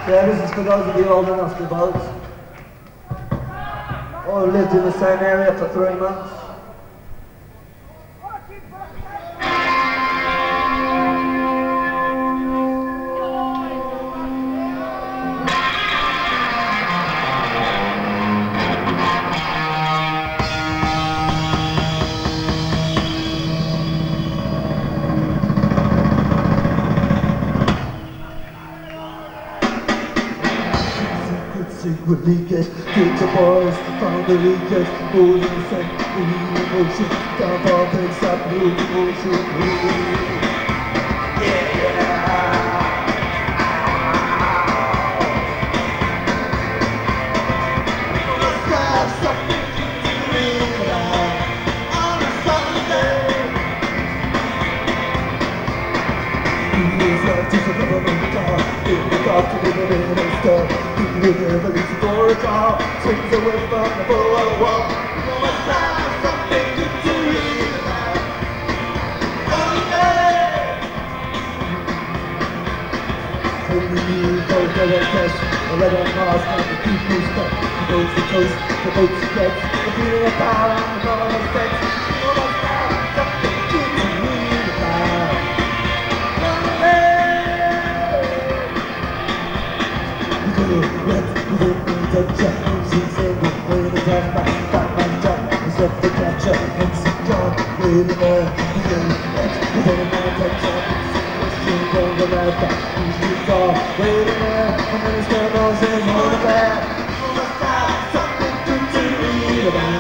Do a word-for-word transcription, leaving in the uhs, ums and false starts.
Yeah, this is for those of you old enough to vote, or lived in the same area for three months. Secret leakage, get the boys, found the leakage, moving set, moving emotion, down off and stop moving motion, yeah. Let's have something to read about on a Sunday. He's not just a government car, in the dark to live in a star. With everything for a job, swings away from the full wall. You must have something good to read about. Sunday! Only you go to the test, the red on Mars, and the people's cut. The boats the coast, the boats the dead, the feeling of power and the power of sex. You must have something good to read about. The Japanese in the way to get back, back my job, is up to catch up, and sit down, waiting there, beginning next, within a man takes up, she's going to let back, who's too far, waiting there, and then his girl knows there's more to that, you must have something good to read about.